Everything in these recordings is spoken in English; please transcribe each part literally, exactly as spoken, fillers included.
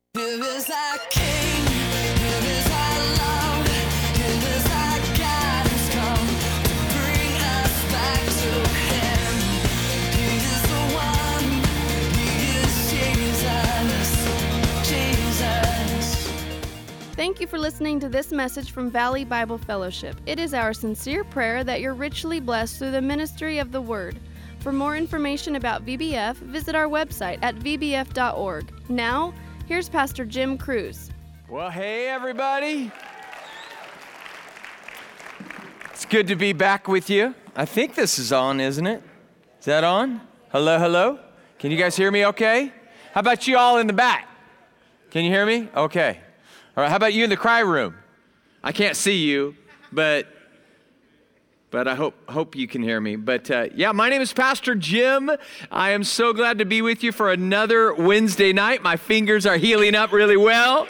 Here is our King, here is our love, here is our God who's come to bring us back to Him. He is the one, He is Jesus, Jesus. Thank you for listening to this message from Valley Bible Fellowship. It is our sincere prayer that you're richly blessed through the ministry of the Word. For more information about V B F, visit our website at v b f dot org. Now, here's Pastor Jim Cruz. Well, hey, everybody. It's good to be back with you. I think this is on, isn't it? Is that on? Hello, hello? Can you guys hear me okay? How about you all in the back? Can you hear me? Okay. All right, how about you in the cry room? I can't see you, but but I hope hope you can hear me. But uh, yeah, my name is Pastor Jim. I am so glad to be with you for another Wednesday night. My fingers are healing up really well.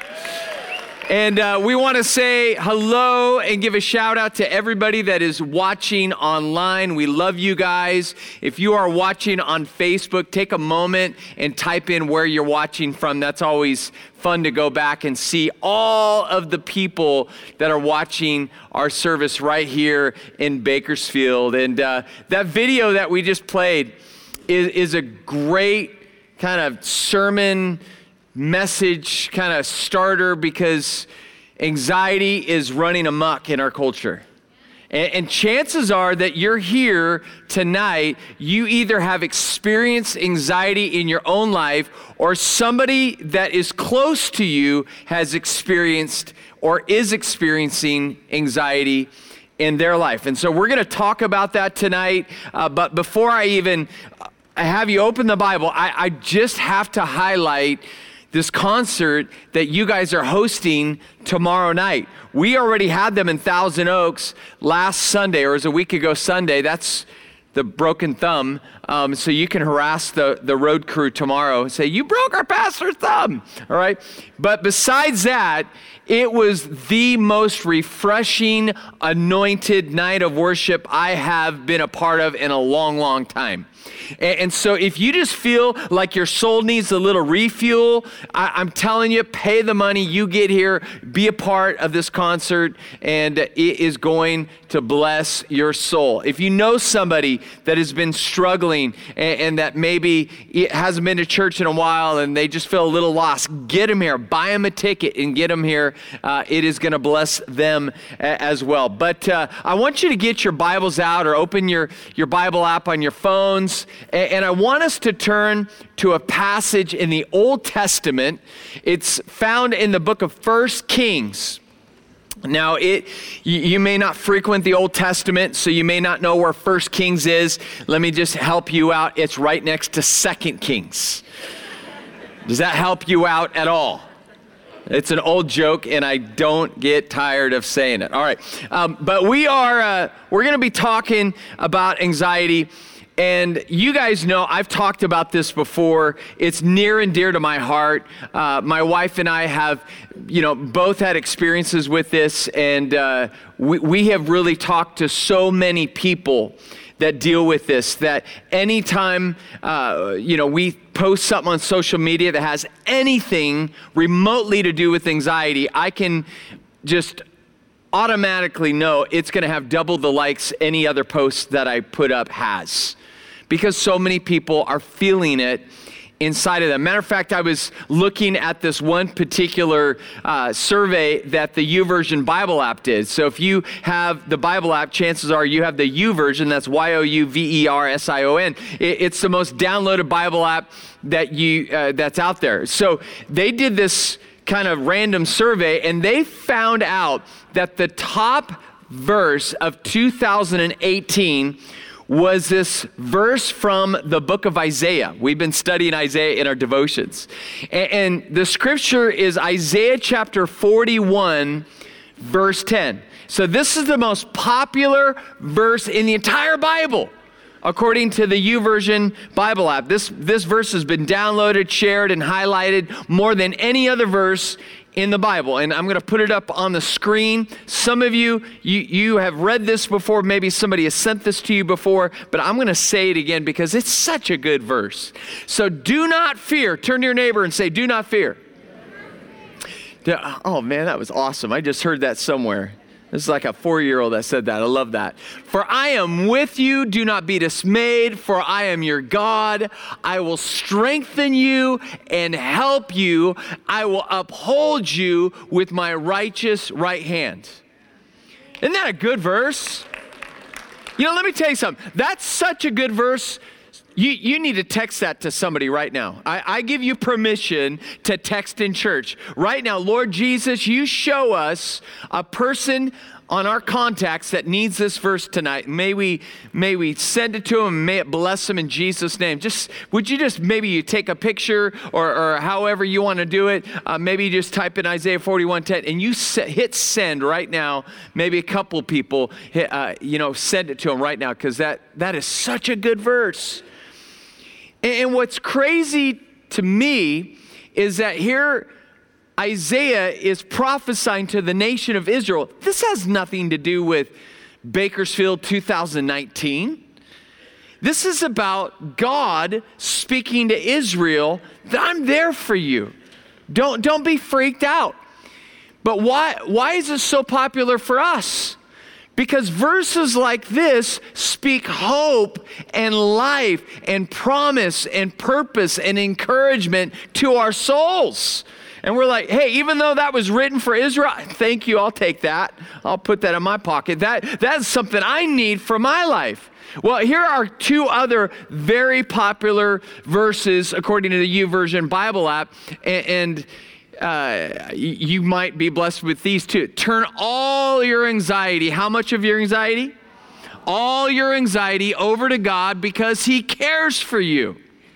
And uh, we want to say hello and give a shout out to everybody that is watching online. We love you guys. If you are watching on Facebook, take a moment and type in where you're watching from. That's always fun to go back and see all of the people that are watching our service right here in Bakersfield. And uh, that video that we just played is, is a great kind of sermon message kind of starter, because anxiety is running amok in our culture. And, and chances are that you're here tonight, you either have experienced anxiety in your own life, or somebody that is close to you has experienced or is experiencing anxiety in their life. And so we're going to talk about that tonight. Uh, but before I even I have you open the Bible, I, I just have to highlight this concert that you guys are hosting tomorrow night. We already had them in Thousand Oaks last Sunday, or it was a week ago Sunday. That's the broken thumb. Um, so you can harass the, the road crew tomorrow and say, you broke our pastor's thumb, all right? But besides that, it was the most refreshing, anointed night of worship I have been a part of in a long, long time. And so if you just feel like your soul needs a little refuel, I, I'm telling you, pay the money, you get here, be a part of this concert, and it is going to bless your soul. If you know somebody that has been struggling and, and that maybe it hasn't been to church in a while and they just feel a little lost, get them here, buy them a ticket and get them here. Uh, it is going to bless them a, as well. But uh, I want you to get your Bibles out or open your, your Bible app on your phones. And I want us to turn to a passage in the Old Testament. It's found in the book of First Kings. Now, it you may not frequent the Old Testament, so you may not know where First Kings is. Let me just help you out. It's right next to Second Kings. Does that help you out at all? It's an old joke, and I don't get tired of saying it. All right, um, but we are uh, we're going to be talking about anxiety. And you guys know, I've talked about this before. It's near and dear to my heart. Uh, my wife and I have, you know, both had experiences with this, and uh, we, we have really talked to so many people that deal with this, that anytime, uh, you know, we post something on social media that has anything remotely to do with anxiety, I can just automatically know it's going to have double the likes any other post that I put up has, because so many people are feeling it inside of them. Matter of fact, I was looking at this one particular uh, survey that the YouVersion Bible app did. So if you have the Bible app, chances are you have the YouVersion. That's Y O U V E R S I O N. It, it's the most downloaded Bible app that you uh, that's out there. So they did this kind of random survey, and they found out that the top verse of two thousand eighteen was this verse from the book of Isaiah. We've been studying Isaiah in our devotions. And, and the scripture is Isaiah chapter forty-one, verse ten. So this is the most popular verse in the entire Bible, according to the YouVersion Bible app. This, this verse has been downloaded, shared, and highlighted more than any other verse in the Bible. And I'm going to put it up on the screen. Some of you, you, you have read this before. Maybe somebody has sent this to you before, but I'm going to say it again because it's such a good verse. So do not fear. Turn to your neighbor and say, do not fear. Yeah, oh man, that was awesome. I just heard that somewhere. This is like a four-year-old that said that. I love that. For I am with you. Do not be dismayed, for I am your God. I will strengthen you and help you. I will uphold you with my righteous right hand. Isn't that a good verse? You know, let me tell you something. That's such a good verse. You, you need to text that to somebody right now. I, I give you permission to text in church. Right now, Lord Jesus, you show us a person on our contacts that needs this verse tonight. May we may we send it to him. May it bless him in Jesus' name. Just would you just maybe you take a picture or, or however you want to do it. Uh, maybe you just type in Isaiah forty-one ten and you se- hit send right now. Maybe a couple people hit, uh, you know send it to him right now because that that is such a good verse. And what's crazy to me is that here Isaiah is prophesying to the nation of Israel. This has nothing to do with Bakersfield two thousand nineteen. This is about God speaking to Israel that I'm there for you. Don't, don't be freaked out. But why, why is this so popular for us? Because verses like this speak hope and life and promise and purpose and encouragement to our souls. And we're like, hey, even though that was written for Israel, thank you, I'll take that. I'll put that in my pocket. That, that's something I need for my life. Well, here are two other very popular verses according to the YouVersion Bible app. And, and Uh, you might be blessed with these two. Turn all your anxiety, how much of your anxiety? All your anxiety over to God because he cares for you.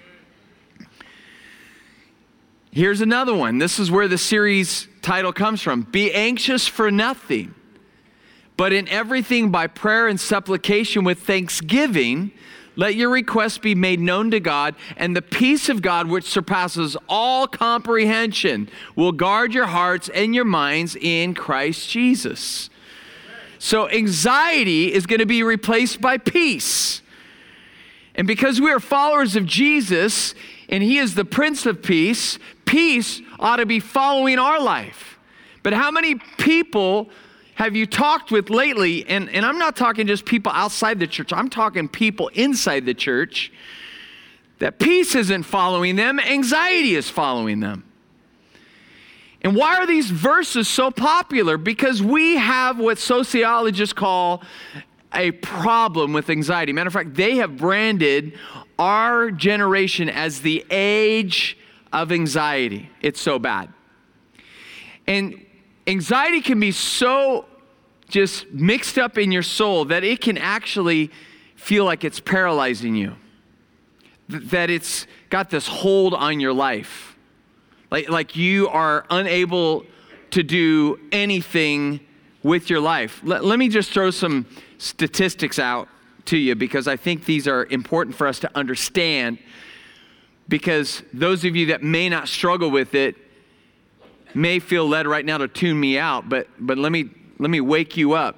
Here's another one. This is where the series title comes from. Be anxious for nothing, but in everything by prayer and supplication with thanksgiving, let your requests be made known to God, and the peace of God, which surpasses all comprehension, will guard your hearts and your minds in Christ Jesus. So anxiety is going to be replaced by peace. And because we are followers of Jesus, and he is the Prince of Peace, peace ought to be following our life. But how many people have you talked with lately, and, and I'm not talking just people outside the church, I'm talking people inside the church, that peace isn't following them, anxiety is following them. And why are these verses so popular? Because we have what sociologists call a problem with anxiety. Matter of fact, they have branded our generation as the age of anxiety. It's so bad. And anxiety can be so just mixed up in your soul that it can actually feel like it's paralyzing you. Th- that it's got this hold on your life. Like, like you are unable to do anything with your life. Let, let me just throw some statistics out to you because I think these are important for us to understand, because those of you that may not struggle with it may feel led right now to tune me out, but but let me let me wake you up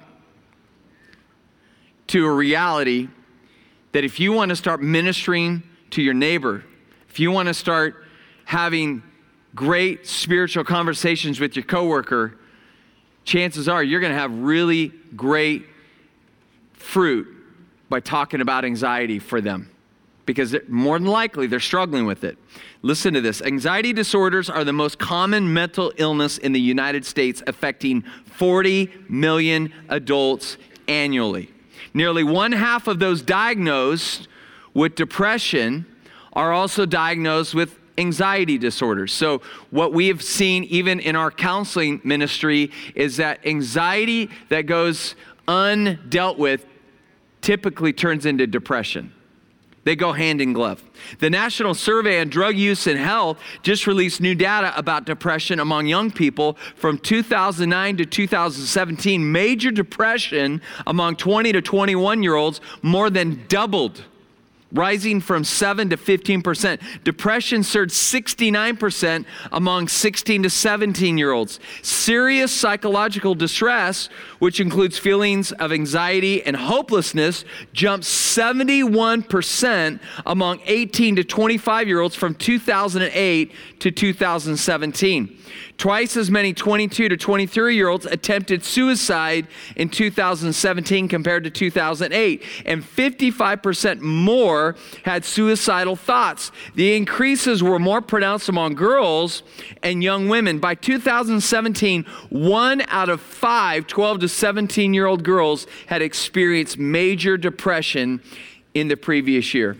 to a reality that if you want to start ministering to your neighbor, if you want to start having great spiritual conversations with your coworker, chances are you're going to have really great fruit by talking about anxiety for them, because more than likely they're struggling with it. Listen to this. Anxiety disorders are the most common mental illness in the United States, affecting forty million adults annually. Nearly one half of those diagnosed with depression are also diagnosed with anxiety disorders. So what we have seen even in our counseling ministry is that anxiety that goes undealt with typically turns into depression. They go hand in glove. The National Survey on Drug Use and Health just released new data about depression among young people from two thousand nine to two thousand seventeen. Major depression among twenty to twenty-one year olds more than doubled rising from seven to fifteen percent. Depression surged sixty-nine percent among sixteen to seventeen year olds. Serious psychological distress, which includes feelings of anxiety and hopelessness, jumped seventy-one percent among eighteen to twenty-five year olds from two thousand eight to two thousand seventeen. Twice as many twenty-two to twenty-three year olds attempted suicide in two thousand seventeen compared to two thousand eight, and fifty-five percent more had suicidal thoughts. The increases were more pronounced among girls and young women. By two thousand seventeen, one out of five twelve to seventeen year old girls had experienced major depression in the previous year.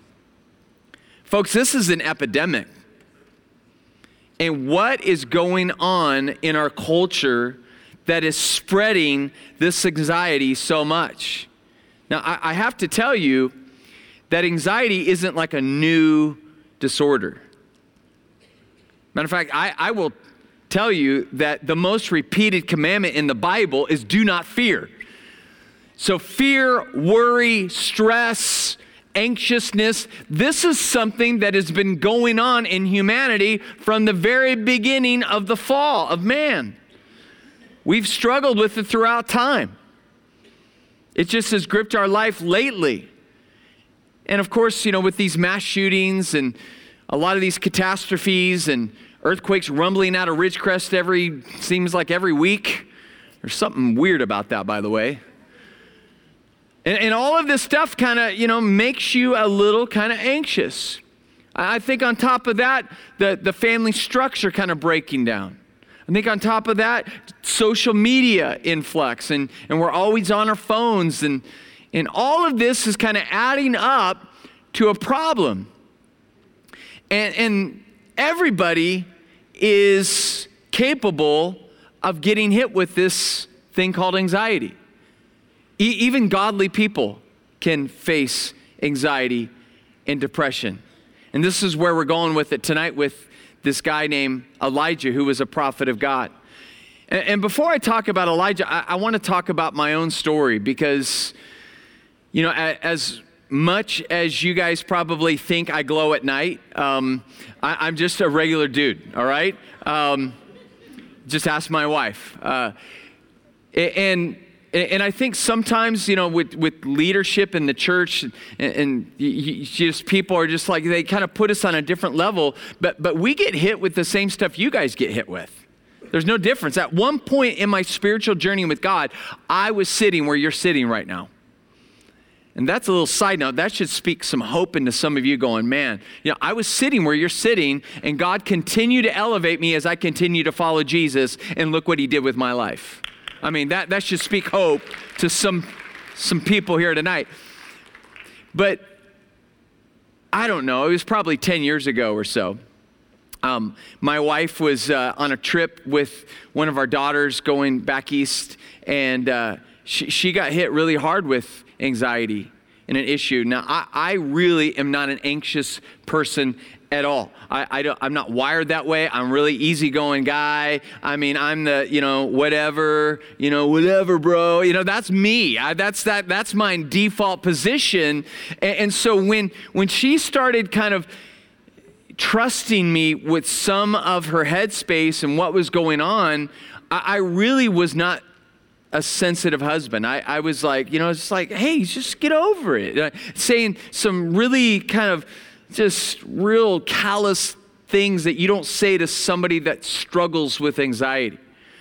Folks, this is an epidemic. And what is going on in our culture that is spreading this anxiety so much? Now, I, I have to tell you that anxiety isn't like a new disorder. Matter of fact, I, I will tell you that the most repeated commandment in the Bible is do not fear. So fear, worry, stress, anxiousness, this is something that has been going on in humanity from the very beginning of the fall of man. We've struggled with it throughout time. It just has gripped our life lately. And of course, you know, with these mass shootings and a lot of these catastrophes and earthquakes rumbling out of Ridgecrest every, seems like every week. There's something weird about that, by the way. And, and all of this stuff kind of, you know, makes you a little kind of anxious. I think on top of that, the, the family structure kind of breaking down. I think on top of that, social media influx, and, and we're always on our phones, and, and all of this is kind of adding up to a problem. And, and everybody is capable of getting hit with this thing called anxiety. E- even godly people can face anxiety and depression. And this is where we're going with it tonight with this guy named Elijah, who was a prophet of God. And, and before I talk about Elijah, I, I want to talk about my own story because, you know, a, as much as you guys probably think I glow at night, um, I, I'm just a regular dude, all right? Um, just ask my wife. Uh, and And I think sometimes, you know, with, with leadership in the church and, and you, just people are just like, they kind of put us on a different level, but, but we get hit with the same stuff you guys get hit with. There's no difference. At one point in my spiritual journey with God, I was sitting where you're sitting right now. And that's a little side note. That should speak some hope into some of you going, man, you know, I was sitting where you're sitting and God continued to elevate me as I continue to follow Jesus, and look what he did with my life. I mean, that, that should speak hope to some, some people here tonight. But I don't know, it was probably ten years ago or so. Um, my wife was uh, on a trip with one of our daughters going back east, and uh, she, she got hit really hard with anxiety and an issue. Now, I, I really am not an anxious person at all. I, I don't, I'm not wired that way. I'm a really easygoing guy. I mean, I'm the, you know, whatever, you know, whatever, bro. You know, that's me. I, that's that. That's my default position. And, and so when when she started kind of trusting me with some of her headspace and what was going on, I, I really was not a sensitive husband. I, I was like, you know, it's like, hey, just get over it. Uh, saying some really kind of just real callous things that you don't say to somebody that struggles with anxiety.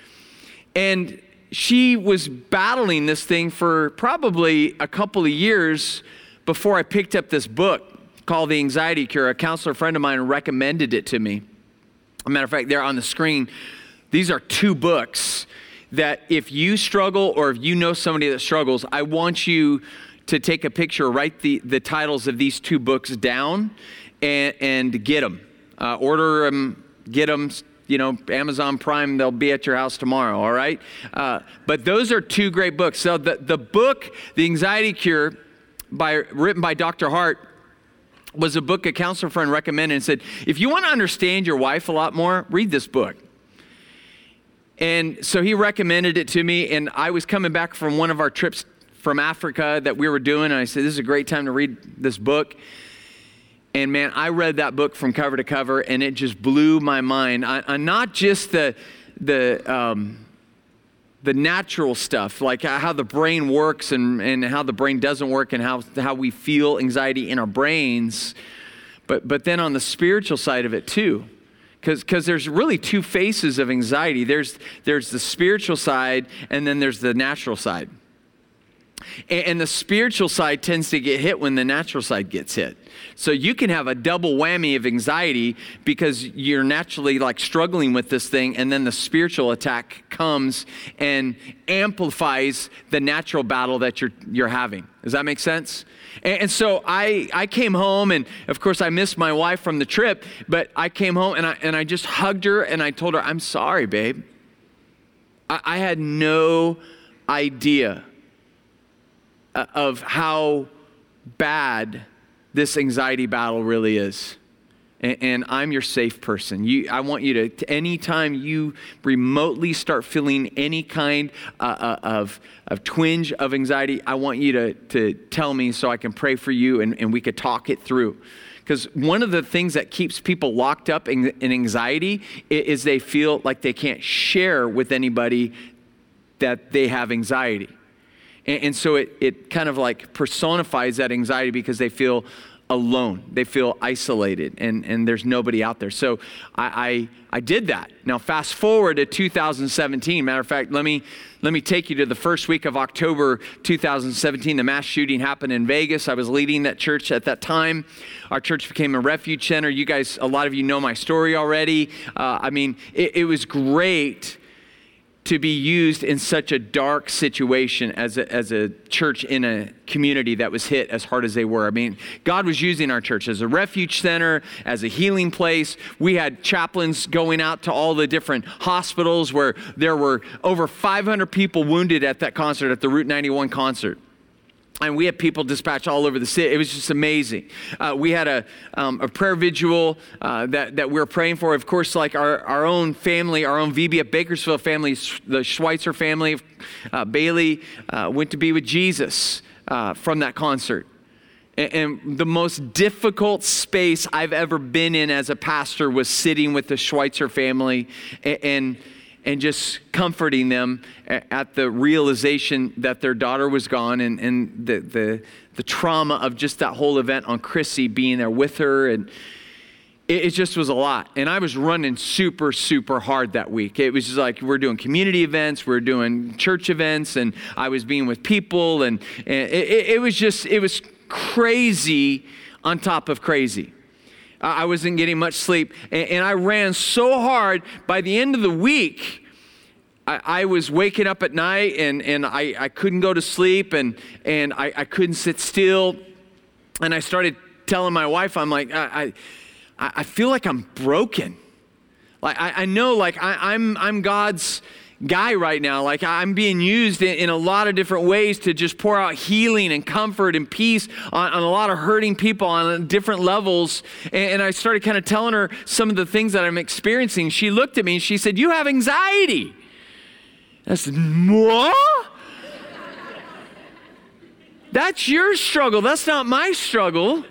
And she was battling this thing for probably a couple of years before I picked up this book called The Anxiety Cure. A counselor friend of mine recommended it to me. As a matter of fact, there on the screen, these are two books that if you struggle or if you know somebody that struggles, I want you to take a picture, write the, the titles of these two books down and, and get them. Uh, order them, get them, you know, Amazon Prime, they'll be at your house tomorrow, all right? Uh, but those are two great books. So the, the book, The Anxiety Cure, by written by Doctor Hart, was a book a counselor friend recommended and said, if you want to understand your wife a lot more, read this book. And so he recommended it to me, and I was coming back from one of our trips from Africa that we were doing, and I said, this is a great time to read this book. And man, I read that book from cover to cover, and it just blew my mind. I, I, not just the the um, the natural stuff, like how the brain works and, and how the brain doesn't work and how how we feel anxiety in our brains, but but then on the spiritual side of it too. Because because there's really two faces of anxiety. There's there's the spiritual side, and then there's the natural side. And, and the spiritual side tends to get hit when the natural side gets hit. So you can have a double whammy of anxiety because you're naturally like struggling with this thing, and then the spiritual attack comes and amplifies the natural battle that you're you're having. Does that make sense? And, and so I I came home, and of course I missed my wife from the trip, but I came home and I and I just hugged her and I told her, I'm sorry, babe. I, I had no idea of how bad this anxiety battle really is. And, and I'm your safe person. You, I want you to, anytime you remotely start feeling any kind uh, uh, of, of twinge of anxiety, I want you to, to tell me so I can pray for you and, and we could talk it through. Because one of the things that keeps people locked up in, in anxiety is they feel like they can't share with anybody that they have anxiety. And, and so it, it kind of like personifies that anxiety because they feel alone. They feel isolated, and, and there's nobody out there. So I, I I did that. Now fast forward to two thousand seventeen. Matter of fact, let me let me take you to the first week of October two thousand seventeen. The mass shooting happened in Vegas. I was leading that church at that time. Our church became a refuge center. You guys, a lot of you know my story already. Uh, I mean, it, it was great to be used in such a dark situation as a, as a church in a community that was hit as hard as they were. I mean, God was using our church as a refuge center, as a healing place. We had chaplains going out to all the different hospitals where there were over five hundred people wounded at that concert, at the Route ninety-one concert. And we had people dispatched all over the city. It was just amazing. Uh, we had a, um, a prayer vigil uh, that, that we were praying for. Of course, like our, our own family, our own V B F Bakersfield family, the Schweitzer family, uh, Bailey uh, went to be with Jesus uh, from that concert. And, and the most difficult space I've ever been in as a pastor was sitting with the Schweitzer family and, and and just comforting them at the realization that their daughter was gone, and, and the, the the trauma of just that whole event on Chrissy being there with her. And it, it just was a lot. And I was running super, super hard that week. It was just like we're doing community events, we're doing church events, and I was being with people. And, and it, it was just, it was crazy on top of crazy. I wasn't getting much sleep, and I ran so hard. By the end of the week, I, I was waking up at night, and, and I, I couldn't go to sleep, and, and I, I couldn't sit still. And I started telling my wife, I'm like, I, I, I feel like I'm broken. Like I, I know, like I, I'm I'm God's guy right now. Like I'm being used in, in a lot of different ways to just pour out healing and comfort and peace on, on a lot of hurting people on different levels. And, and I started kind of telling her some of the things that I'm experiencing. She looked at me and she said, "You have anxiety." I said, "What? That's your struggle. That's not my struggle."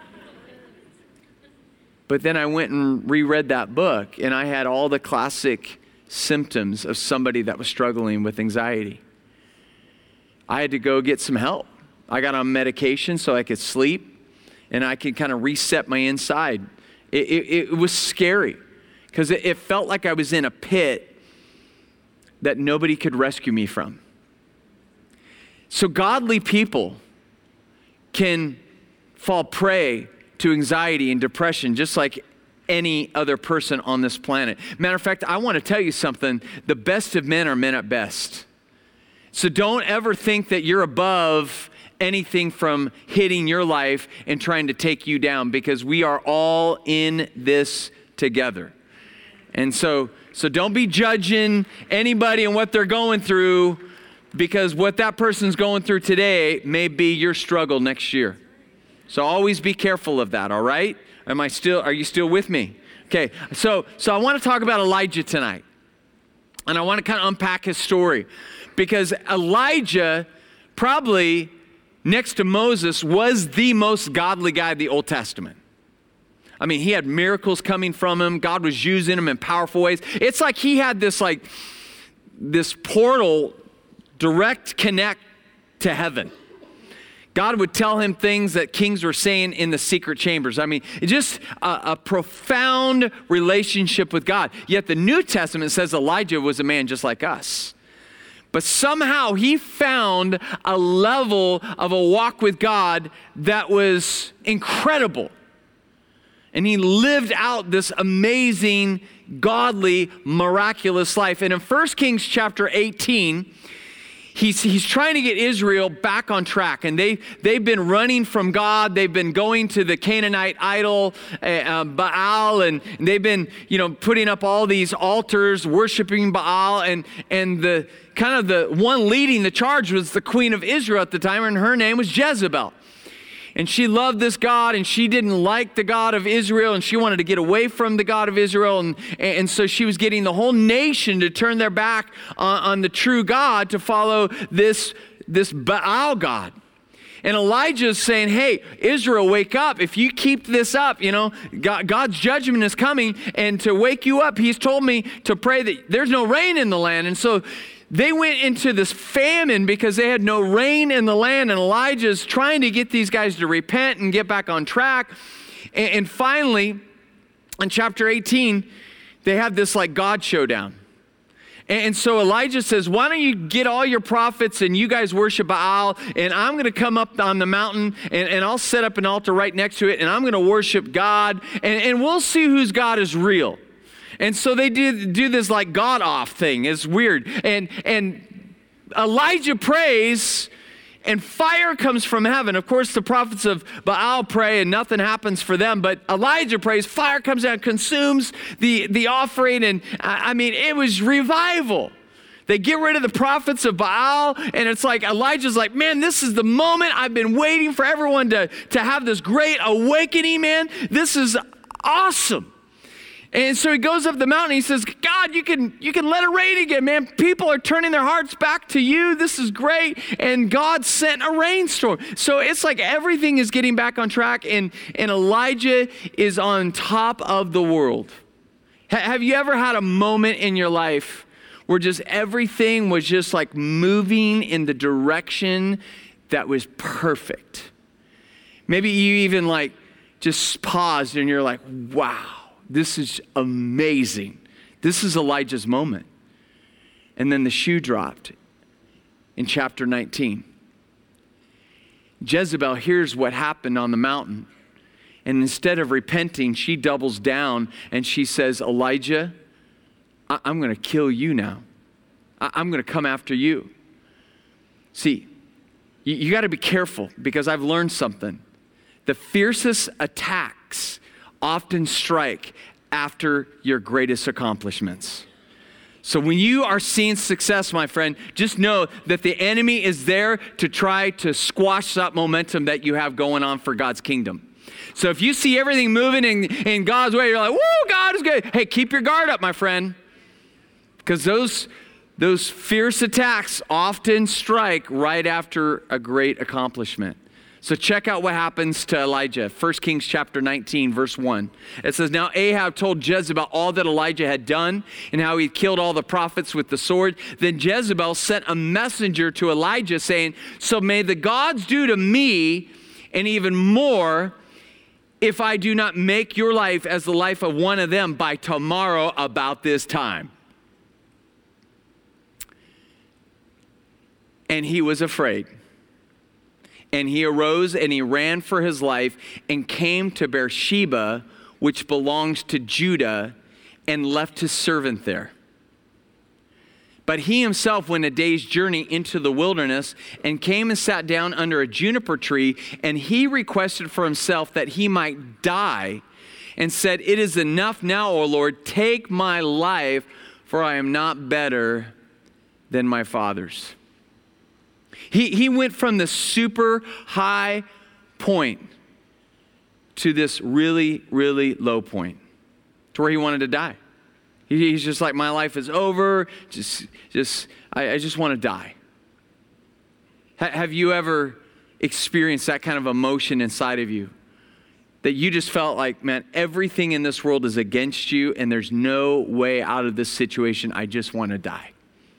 But then I went and reread that book, and I had all the classic symptoms of somebody that was struggling with anxiety. I had to go get some help. I got on medication so I could sleep and I could kind of reset my inside. It, it, it was scary because it, it felt like I was in a pit that nobody could rescue me from. So godly people can fall prey to anxiety and depression just like any other person on this planet. Matter of fact, I want to tell you something. The best of men are men at best. So don't ever think that you're above anything from hitting your life and trying to take you down, because we are all in this together. And so, so don't be judging anybody and what they're going through, because what that person's going through today may be your struggle next year. So always be careful of that, all right? Am I still, are you still with me? Okay, so so I want to talk about Elijah tonight. And I want to kind of unpack his story. Because Elijah probably next to Moses was the most godly guy of the Old Testament. I mean, he had miracles coming from him. God was using him in powerful ways. It's like he had this like, this portal, direct connect to heaven. God would tell him things that kings were saying in the secret chambers. I mean, just a, a profound relationship with God. Yet the New Testament says Elijah was a man just like us. But somehow he found a level of a walk with God that was incredible. And he lived out this amazing, godly, miraculous life. And in First Kings chapter eighteen, he's, he's trying to get Israel back on track. And they, they've been running from God. They've been going to the Canaanite idol, uh, Baal, and they've been, you know, putting up all these altars, worshiping Baal. And, and the kind of the one leading the charge was the queen of Israel at the time, and her name was Jezebel. And she loved this God, and she didn't like the God of Israel, and she wanted to get away from the God of Israel. And, and so she was getting the whole nation to turn their back on, on the true God to follow this, this Baal God. And Elijah's saying, hey, Israel, wake up. If you keep this up, you know, God, God's judgment is coming. And to wake you up, he's told me to pray that there's no rain in the land. And so they went into this famine because they had no rain in the land, and Elijah's trying to get these guys to repent and get back on track. And, and finally, in chapter eighteen, they have this like God showdown. And, and so Elijah says, why don't you get all your prophets and you guys worship Baal, and I'm going to come up on the mountain and, and I'll set up an altar right next to it, and I'm going to worship God, and, and we'll see whose God is real. And so they do, do this like God off thing. It's weird. And, and Elijah prays, and fire comes from heaven. Of course, the prophets of Baal pray and nothing happens for them. But Elijah prays, fire comes down, consumes the, the offering. And I mean, it was revival. They get rid of the prophets of Baal, and it's like Elijah's like, man, this is the moment I've been waiting for everyone to, to have this great awakening, man. This is awesome. And so he goes up the mountain, he says, God, you can you can let it rain again, man. People are turning their hearts back to you. This is great. And God sent a rainstorm. So it's like everything is getting back on track, and, and Elijah is on top of the world. H- have you ever had a moment in your life where just everything was just like moving in the direction that was perfect? Maybe you even like just paused and you're like, wow. This is amazing. This is Elijah's moment. And then the shoe dropped in chapter nineteen. Jezebel hears what happened on the mountain. And instead of repenting, she doubles down and she says, Elijah, I- I'm going to kill you now. I- I'm going to come after you. See, you, you got to be careful, because I've learned something. The fiercest attacks often strike after your greatest accomplishments. So when you are seeing success, my friend, just know that the enemy is there to try to squash that momentum that you have going on for God's kingdom. So if you see everything moving in, in God's way, you're like, woo, God is good. Hey, keep your guard up, my friend. Because those, those fierce attacks often strike right after a great accomplishment. So check out what happens to Elijah. First Kings chapter nineteen, verse one. It says, now Ahab told Jezebel all that Elijah had done and how he killed all the prophets with the sword. Then Jezebel sent a messenger to Elijah saying, so may the gods do to me and even more if I do not make your life as the life of one of them by tomorrow about this time. And he was afraid. And he arose and he ran for his life and came to Beersheba, which belongs to Judah, and left his servant there. But he himself went a day's journey into the wilderness and came and sat down under a juniper tree, and he requested for himself that he might die and said, it is enough now, O Lord, take my life, for I am not better than my fathers. He, he went from the super high point to this really, really low point, to where he wanted to die. He, he's just like, my life is over. Just, just, I, I just want to die. Ha- have you ever experienced that kind of emotion inside of you? That you just felt like, man, everything in this world is against you and there's no way out of this situation. I just want to die.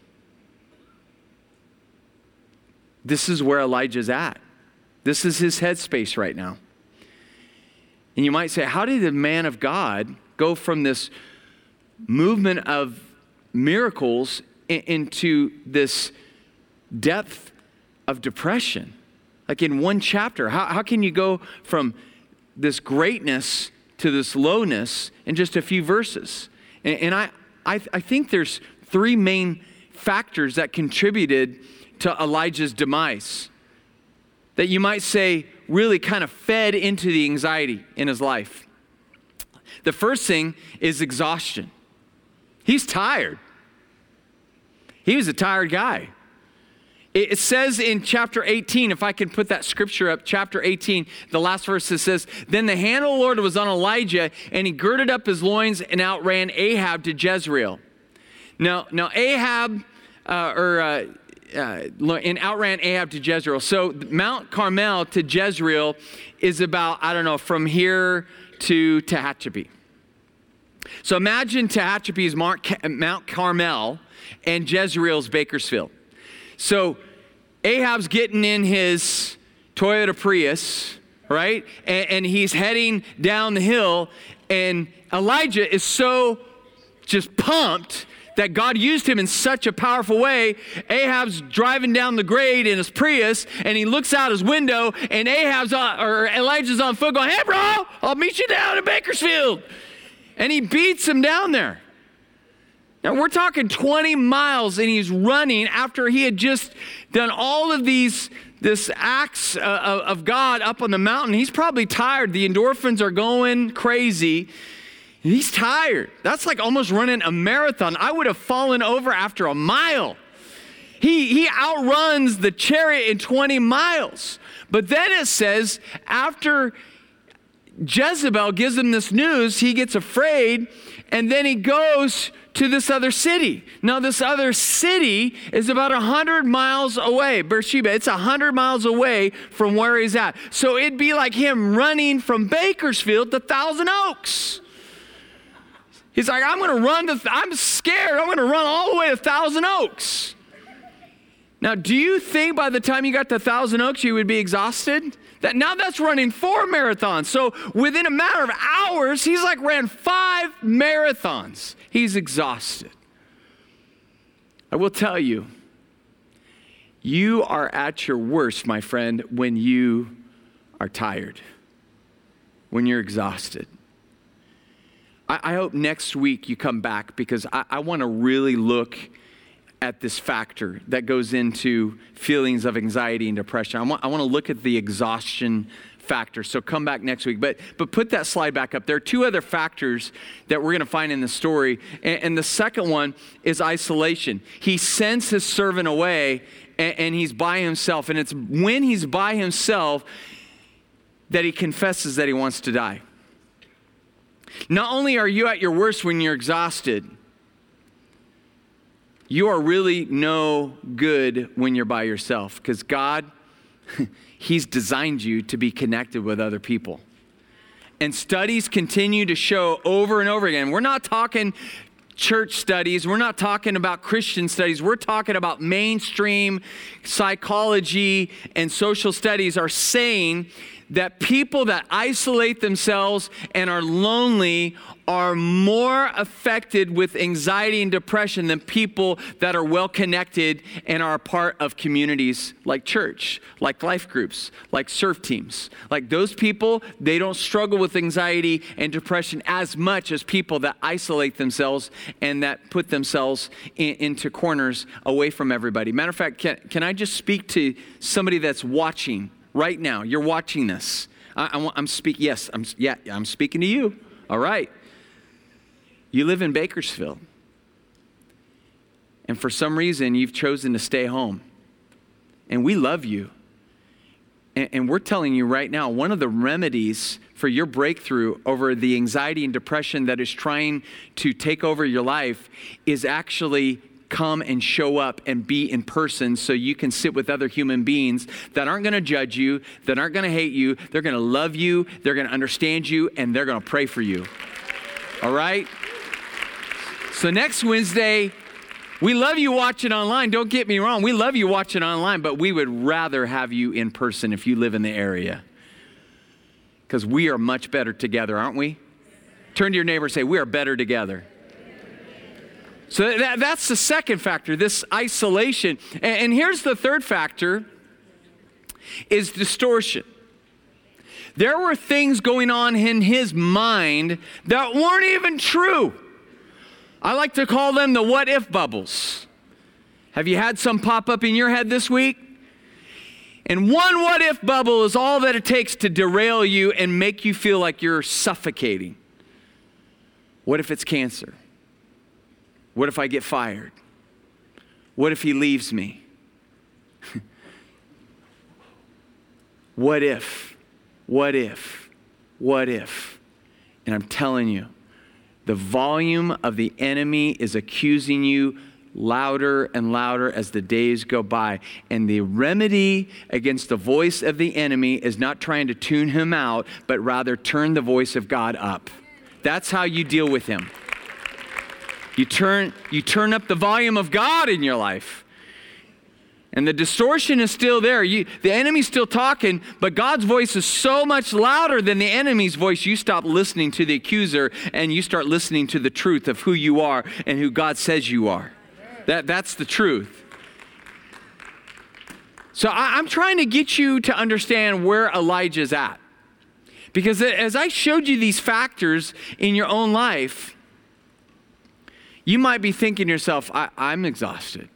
This is where Elijah's at. This is his headspace right now. And you might say, how did the man of God go from this movement of miracles in- into this depth of depression? Like in one chapter, how, how can you go from this greatness to this lowness in just a few verses? And, and I, I, I think there's three main factors that contributed to Elijah's demise, that you might say really kind of fed into the anxiety in his life. The first thing is exhaustion. He's tired. He was a tired guy. It says in chapter eighteen, if I can put that scripture up, chapter eighteen, the last verse, it says, then the hand of the Lord was on Elijah, and he girded up his loins and outran Ahab to Jezreel. Now, now Ahab, uh, or uh, uh, and outran Ahab to Jezreel. So Mount Carmel to Jezreel is about, I don't know, from here to Tehachapi. So imagine Tehachapi is Mount Carmel, and Jezreel's Bakersfield. So Ahab's getting in his Toyota Prius, right? And, and he's heading down the hill. And Elijah is so just pumped that God used him in such a powerful way. Ahab's driving down the grade in his Prius, and he looks out his window, and Ahab's on, or Elijah's on foot going, hey, bro, I'll meet you down in Bakersfield. And he beats him down there. Now, we're talking twenty miles, and he's running after he had just done all of these this acts uh, of God up on the mountain. He's probably tired. The endorphins are going crazy. He's tired. That's like almost running a marathon. I would have fallen over after a mile. He, he outruns the chariot in twenty miles. But then it says after Jezebel gives him this news, he gets afraid, and then he goes to this other city. Now, this other city is about one hundred miles away. Beersheba, it's one hundred miles away from where he's at. So it'd be like him running from Bakersfield to Thousand Oaks. He's like, I'm going to run to, th- I'm scared. I'm going to run all the way to Thousand Oaks. Now, do you think by the time you got to Thousand Oaks, you would be exhausted? That now that's running four marathons. So within a matter of hours, he's like ran five marathons. He's exhausted. I will tell you, you are at your worst, my friend, when you are tired, when you're exhausted. I, I hope next week you come back, because I, I want to really look at this factor that goes into feelings of anxiety and depression. I want, I want to look at the exhaustion factor. So come back next week. But but put that slide back up. There are two other factors that we're going to find in the story. And, and the second one is isolation. He sends his servant away, and, and he's by himself. And it's when he's by himself that he confesses that he wants to die. Not only are you at your worst when you're exhausted, you are really no good when you're by yourself, because God, He's designed you to be connected with other people. And studies continue to show over and over again. We're not talking church studies. We're not talking about Christian studies. We're talking about mainstream psychology and social studies are saying that people that isolate themselves and are lonely are more affected with anxiety and depression than people that are well connected and are a part of communities like church, like life groups, like surf teams. Like those people, they don't struggle with anxiety and depression as much as people that isolate themselves and that put themselves in, into corners away from everybody. Matter of fact, can, can I just speak to somebody that's watching right now? You're watching this. I, I, I'm speaking. Yes, I'm. Yeah, I'm speaking to you. All right. You live in Bakersfield, and for some reason you've chosen to stay home. And we love you, and, and we're telling you right now, one of the remedies for your breakthrough over the anxiety and depression that is trying to take over your life is actually come and show up and be in person so you can sit with other human beings that aren't going to judge you, that aren't going to hate you. They're going to love you, they're going to understand you, and they're going to pray for you. All right? So next Wednesday, we love you watching online. Don't get me wrong. We love you watching online, but we would rather have you in person if you live in the area. Because we are much better together, aren't we? Turn to your neighbor and say, we are better together. So that, that's the second factor, this isolation. And, and here's the third factor, is distortion. There were things going on in his mind that weren't even true. I like to call them the what if bubbles. Have you had some pop up in your head this week? And one what if bubble is all that it takes to derail you and make you feel like you're suffocating. What if it's cancer? What if I get fired? What if he leaves me? What if? What if? What if? And I'm telling you, the volume of the enemy is accusing you louder and louder as the days go by. And the remedy against the voice of the enemy is not trying to tune him out, but rather turn the voice of God up. That's how you deal with him. You turn, you turn up the volume of God in your life. And the distortion is still there. You, the enemy's still talking, but God's voice is so much louder than the enemy's voice. You stop listening to the accuser and you start listening to the truth of who you are and who God says you are. That, that's the truth. So I, I'm trying to get you to understand where Elijah's at. Because as I showed you these factors in your own life, you might be thinking to yourself, I, I'm exhausted.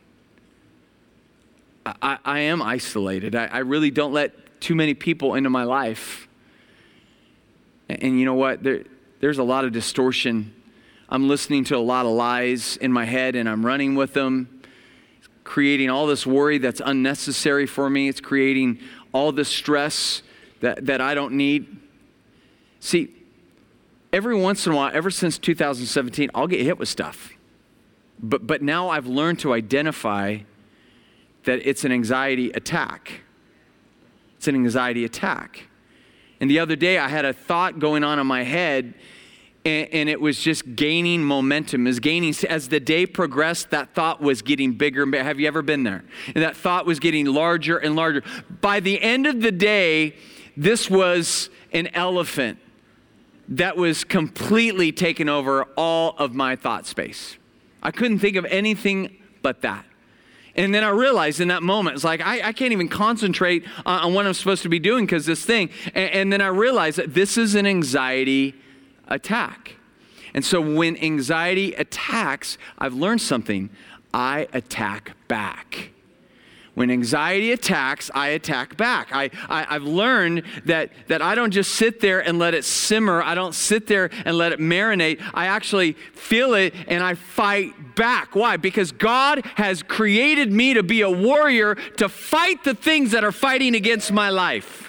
I, I am isolated. I, I really don't let too many people into my life. And, and you know what? There, there's a lot of distortion. I'm listening to a lot of lies in my head and I'm running with them, creating all this worry that's unnecessary for me. It's creating all this stress that, that I don't need. See, every once in a while, ever since two thousand seventeen, I'll get hit with stuff. But, but now I've learned to identify that it's an anxiety attack. It's an anxiety attack. And the other day I had a thought going on in my head and, and it was just gaining momentum. It was gaining, as the day progressed, that thought was getting bigger and bigger. Have you ever been there? And that thought was getting larger and larger. By the end of the day, this was an elephant that was completely taking over all of my thought space. I couldn't think of anything but that. And then I realized in that moment, it's like, I, I can't even concentrate on, on what I'm supposed to be doing because this thing. And, and then I realized that this is an anxiety attack. And so when anxiety attacks, I've learned something. I attack back. When anxiety attacks, I attack back. I, I, I've learned that, that I don't just sit there and let it simmer. I don't sit there and let it marinate. I actually feel it and I fight back. Why? Because God has created me to be a warrior to fight the things that are fighting against my life.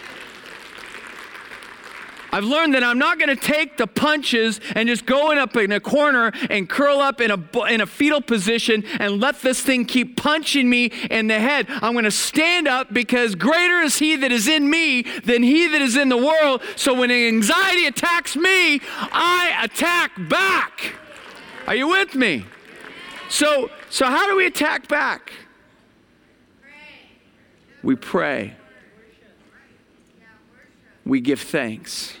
I've learned that I'm not going to take the punches and just go in up in a corner and curl up in a, in a fetal position and let this thing keep punching me in the head. I'm going to stand up because greater is he that is in me than he that is in the world. So when anxiety attacks me, I attack back. Are you with me? So, so how do we attack back? We pray. We give thanks.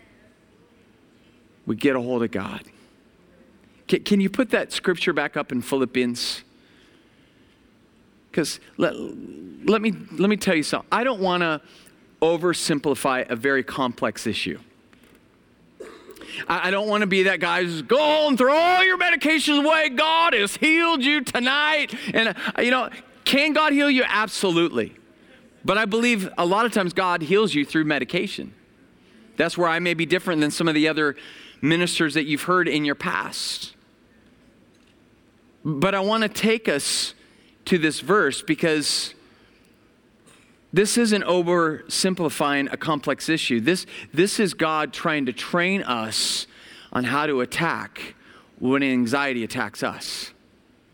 We get a hold of God. Can, can you put that scripture back up in Philippians? Because let, let me let me tell you something. I don't want to oversimplify a very complex issue. I, I don't want to be that guy who's go and throw all your medications away. God has healed you tonight. And uh, you know, can God heal you? Absolutely. But I believe a lot of times God heals you through medication. That's where I may be different than some of the other ministers that you've heard in your past. But I want to take us to this verse because this isn't oversimplifying a complex issue. This, this is God trying to train us on how to attack when anxiety attacks us.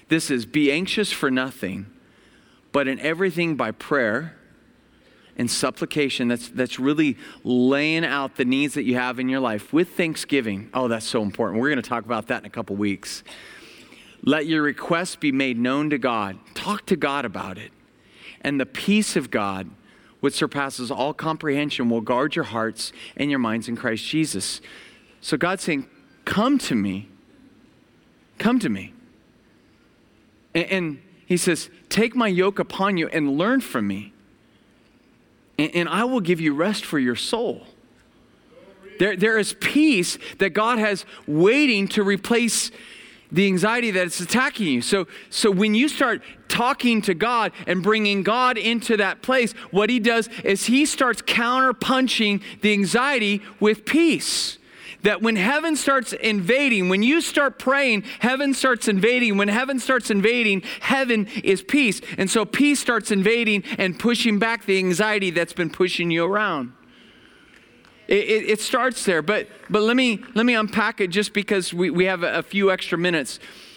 This is, be anxious for nothing, but in everything by prayer and supplication. That's, that's really laying out the needs that you have in your life with thanksgiving. Oh, that's so important. We're going to talk about that in a couple weeks. Let your requests be made known to God. Talk to God about it. And the peace of God, which surpasses all comprehension, will guard your hearts and your minds in Christ Jesus. So God's saying, come to me. Come to me. And, and he says, take my yoke upon you and learn from me. And, and I will give you rest for your soul. There, there is peace that God has waiting to replace the anxiety that is attacking you. So, so when you start talking to God and bringing God into that place, what he does is he starts counter-punching the anxiety with peace. That when heaven starts invading, when you start praying, heaven starts invading. When heaven starts invading, heaven is peace. And so peace starts invading and pushing back the anxiety that's been pushing you around. It, it, it starts there, but but let me let me unpack it just because we, we have a, a few extra minutes.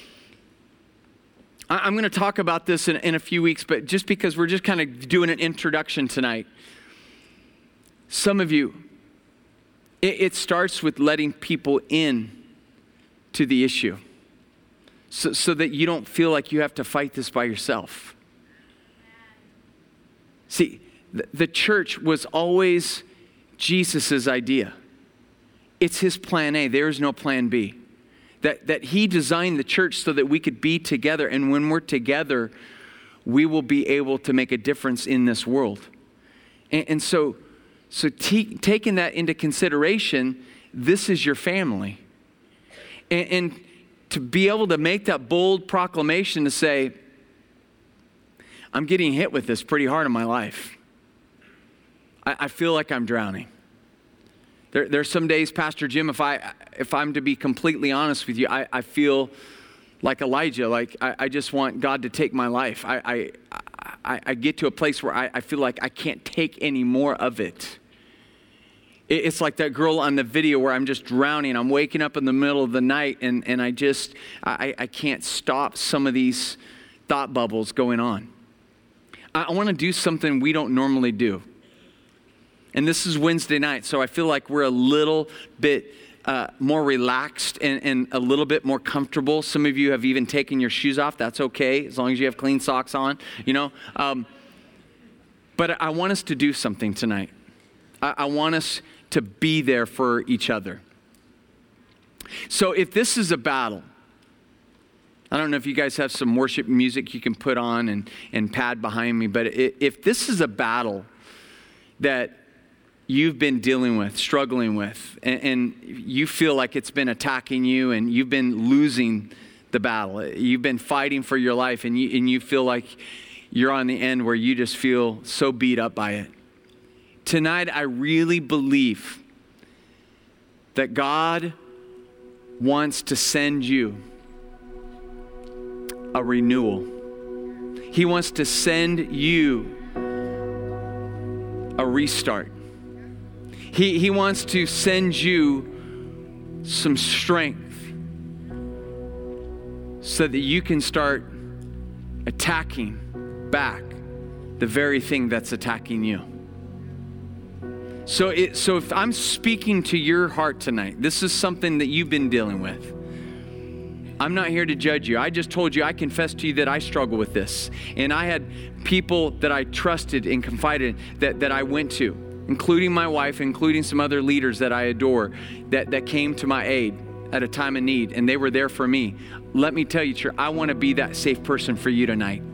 I, I'm going to talk about this in, in a few weeks, but just because we're just kind of doing an introduction tonight. Some of you, it, it starts with letting people in to the issue so, so that you don't feel like you have to fight this by yourself. See, the, the church was always Jesus' idea. It's his plan A. There is no plan B. That, that he designed the church so that we could be together. And when we're together, we will be able to make a difference in this world. And, and so, so t- taking that into consideration, this is your family. And, and to be able to make that bold proclamation to say, I'm getting hit with this pretty hard in my life. I, I feel like I'm drowning. There, there's some days, Pastor Jim, if, I, if I'm to be completely honest with you, I, I feel like Elijah, like I, I just want God to take my life. I, I, I, I get to a place where I, I feel like I can't take any more of it. it. It's like that girl on the video where I'm just drowning. I'm waking up in the middle of the night and, and I just, I, I can't stop some of these thought bubbles going on. I, I want to do something we don't normally do. And this is Wednesday night, so I feel like we're a little bit uh, more relaxed and, and a little bit more comfortable. Some of you have even taken your shoes off. That's okay, as long as you have clean socks on, you know. Um, but I want us to do something tonight. I, I want us to be there for each other. So if this is a battle, I don't know if you guys have some worship music you can put on and, and pad behind me, but if this is a battle that you've been dealing with, struggling with, and, and you feel like it's been attacking you and you've been losing the battle. You've been fighting for your life and you, and you feel like you're on the end where you just feel so beat up by it. Tonight, I really believe that God wants to send you a renewal. He wants to send you a restart. He, he wants to send you some strength so that you can start attacking back the very thing that's attacking you. So, it, so if I'm speaking to your heart tonight, this is something that you've been dealing with. I'm not here to judge you. I just told you, I confessed to you that I struggle with this. And I had people that I trusted and confided in that, that I went to, including my wife, including some other leaders that I adore, that, that came to my aid at a time of need, and they were there for me. Let me tell you, church, I want to be that safe person for you tonight.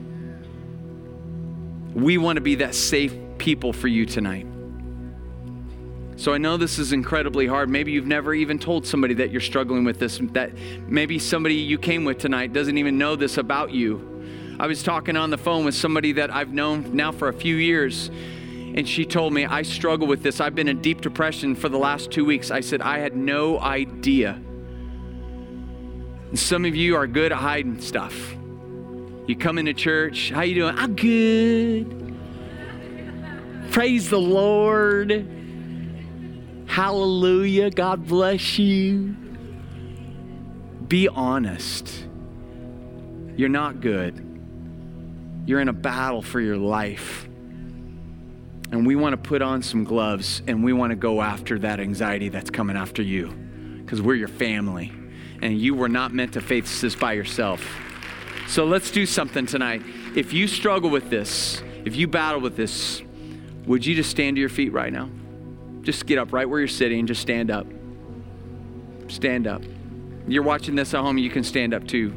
We want to be that safe people for you tonight. So I know this is incredibly hard. Maybe you've never even told somebody that you're struggling with this, that maybe somebody you came with tonight doesn't even know this about you. I was talking on the phone with somebody that I've known now for a few years, and she told me, I struggle with this. I've been in deep depression for the last two weeks. I said, I had no idea. And some of you are good at hiding stuff. You come into church, how you doing? I'm good. Praise the Lord. Hallelujah. God bless you. Be honest. You're not good. You're in a battle for your life. And we want to put on some gloves and we want to go after that anxiety that's coming after you, because we're your family and you were not meant to face this by yourself. So let's do something tonight. If you struggle with this, if you battle with this, would you just stand to your feet right now? Just get up right where you're sitting and just stand up. Stand up. You're watching this at home, you can stand up too.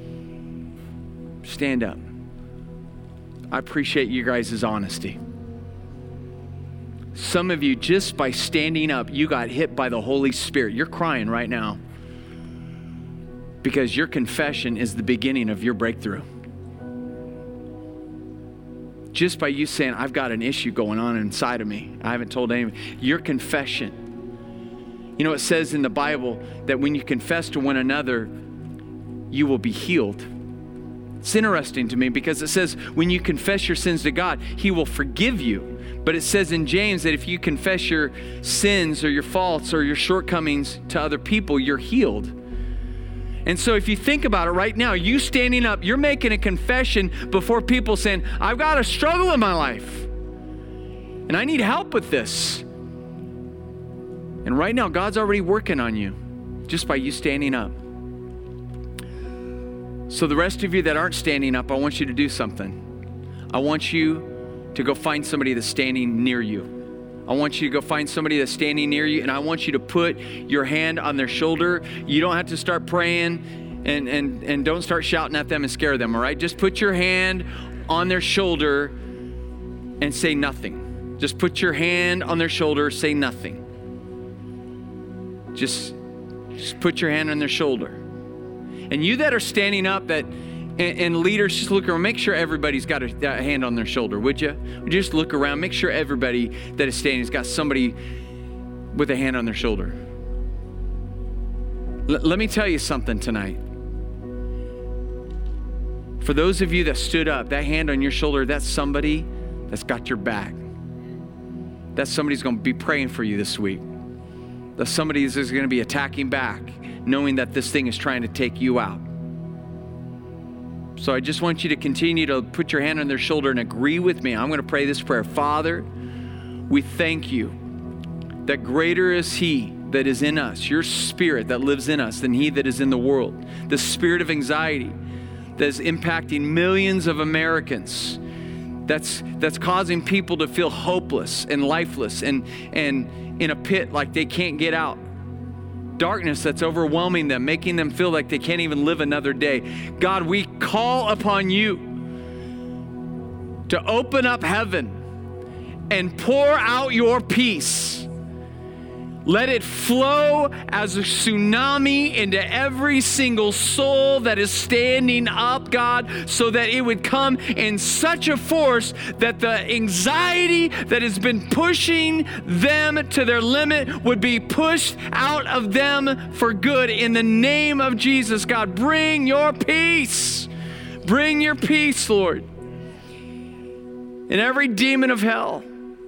Stand up. I appreciate you guys' honesty. Some of you, just by standing up, you got hit by the Holy Spirit. You're crying right now because your confession is the beginning of your breakthrough. Just by you saying, I've got an issue going on inside of me. I haven't told anyone. Your confession. You know, it says in the Bible that when you confess to one another, you will be healed. It's interesting to me because it says when you confess your sins to God, He will forgive you. But it says in James that if you confess your sins or your faults or your shortcomings to other people, you're healed. And so if you think about it right now, you standing up, you're making a confession before people saying, I've got a struggle in my life and I need help with this. And right now, God's already working on you just by you standing up. So the rest of you that aren't standing up, I want you to do something. I want you to go find somebody that's standing near you. I want you to go find somebody that's standing near you, and I want you to put your hand on their shoulder. You don't have to start praying and, and, and don't start shouting at them and scare them, all right? Just put your hand on their shoulder and say nothing. Just put your hand on their shoulder, say nothing. Just, just put your hand on their shoulder. And you that are standing up, that and, and leaders, just look around. Make sure everybody's got a, a hand on their shoulder, would you? Would you just look around? Make sure everybody that is standing has got somebody with a hand on their shoulder. L- let me tell you something tonight. For those of you that stood up, that hand on your shoulder, that's somebody that's got your back. That somebody's going to be praying for you this week. That somebody is going to be attacking back, knowing that this thing is trying to take you out. So I just want you to continue to put your hand on their shoulder and agree with me. I'm going to pray this prayer. Father, we thank you that greater is He that is in us, your Spirit that lives in us, than he that is in the world. The spirit of anxiety that is impacting millions of Americans, that's that's causing people to feel hopeless and lifeless and, and in a pit like they can't get out. Darkness that's overwhelming them, making them feel like they can't even live another day. God, we call upon you to open up heaven and pour out your peace. Let it flow as a tsunami into every single soul that is standing up, God, so that it would come in such a force that the anxiety that has been pushing them to their limit would be pushed out of them for good. In the name of Jesus, God, bring your peace. Bring your peace, Lord. And every demon of hell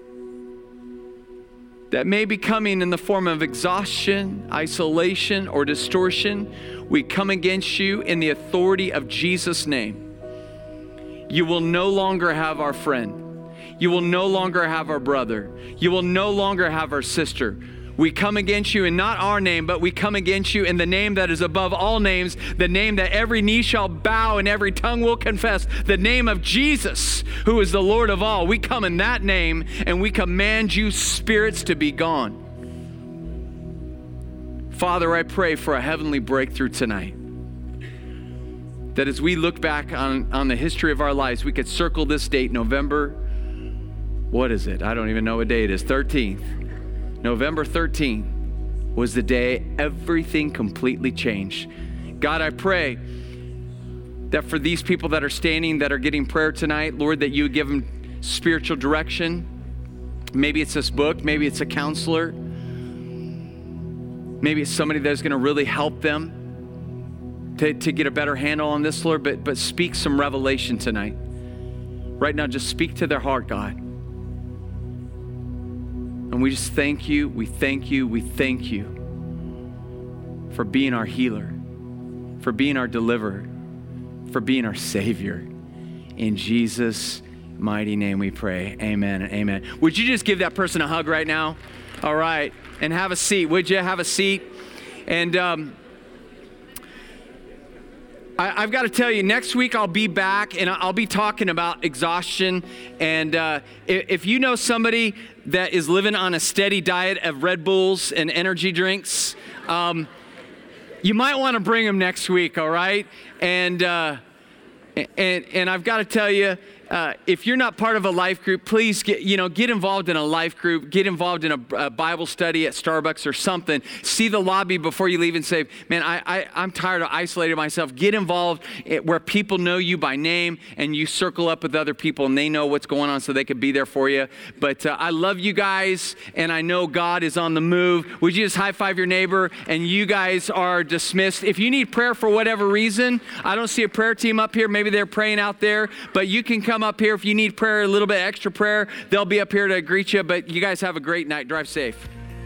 that may be coming in the form of exhaustion, isolation, or distortion, we come against you in the authority of Jesus' name. You will no longer have our friend. You will no longer have our brother. You will no longer have our sister. We come against you in not our name, but we come against you in the name that is above all names, the name that every knee shall bow and every tongue will confess, the name of Jesus, who is the Lord of all. We come in that name and we command you spirits to be gone. Father, I pray for a heavenly breakthrough tonight. That as we look back on, on the history of our lives, we could circle this date, November, what is it? I don't even know what day it is, thirteenth. November thirteenth was the day everything completely changed. God, I pray that for these people that are standing, that are getting prayer tonight, Lord, that you would give them spiritual direction. Maybe it's this book, maybe it's a counselor. Maybe it's somebody that's going to really help them to, to get a better handle on this, Lord, but, but speak some revelation tonight. Right now, just speak to their heart, God. And we just thank you, we thank you, we thank you for being our healer, for being our deliverer. for being our Savior. In Jesus' mighty name we pray. Amen and amen. Would you just give that person a hug right now? All right. And have a seat. Would you have a seat? And um, I, I've got to tell you, next week I'll be back and I'll be talking about exhaustion. And uh, if, if you know somebody that is living on a steady diet of Red Bulls and energy drinks, um, you might want to bring them next week, all right? And uh, and and I've got to tell you, Uh, if you're not part of a life group, please get, you know, get involved in a life group, get involved in a, a Bible study at Starbucks or something. See the lobby before you leave and say, man, I, I, I'm tired of isolating myself. Get involved where people know you by name and you circle up with other people and they know what's going on so they could be there for you. But uh, I love you guys and I know God is on the move. Would you just high five your neighbor? And you guys are dismissed. If you need prayer for whatever reason, I don't see a prayer team up here. Maybe they're praying out there, but you can come up here if you need prayer, a little bit extra prayer. They'll be up here to greet you, but you guys have a great night. Drive safe.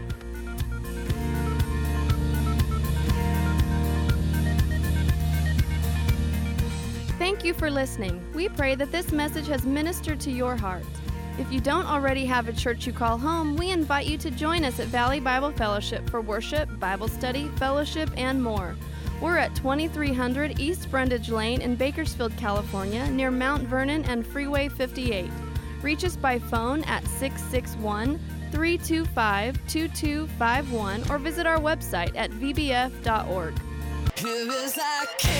Thank you for listening. We pray that this message has ministered to your heart. If you don't already have a church you call home, we invite you to join us at Valley Bible Fellowship for worship, Bible study, fellowship, and more. We're at twenty-three hundred East Brundage Lane in Bakersfield, California, near Mount Vernon and Freeway fifty-eight. Reach us by phone at six six one, three two five, two two five one or visit our website at v b f dot org. Here is our King.